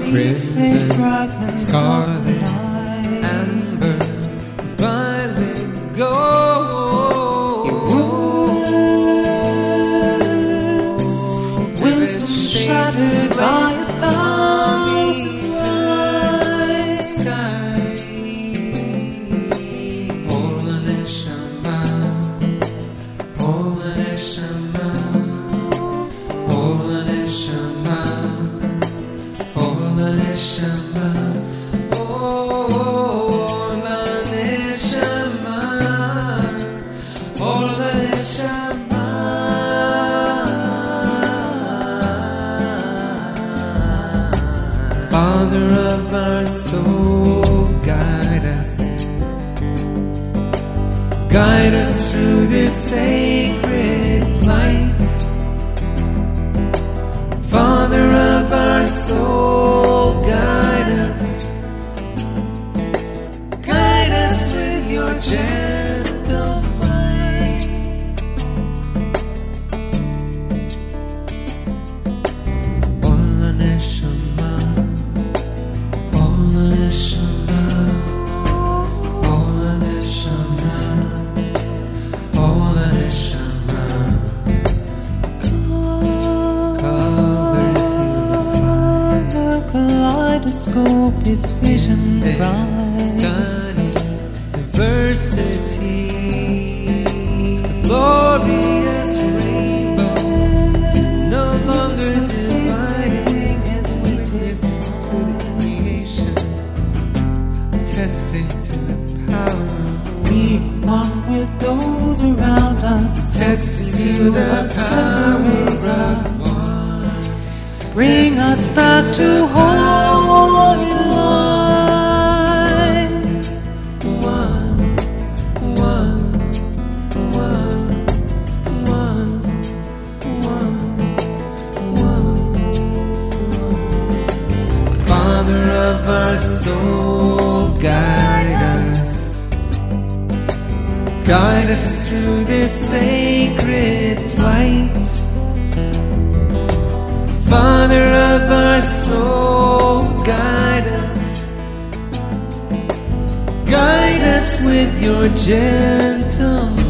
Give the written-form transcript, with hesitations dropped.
crimson, scarlet, amber, violet, gold. Your words, wisdom shattered by 1,000 tries. Ola Neshama, Ola Neshama, Ola Neshama, Ola Neshama, Ola Neshama, Ola Neshama. Father of our soul, guide us through this sacred light. Father of our soul, guide us with your gentle light. Ola Neshama, Ola Neshama, Ola Neshama, Ola Neshama. Colors unified, The kaleidoscope is vision bright. stunning diversity, glorious rainbow, no longer dividing as witness to the creation, attesting to the power, Being one with those around us, attesting to the power of one. bring us back to holy light. One, one, one, one, one, one. Father of our soul, guide us through this sacred light. Father of our soul, guide us with your gentle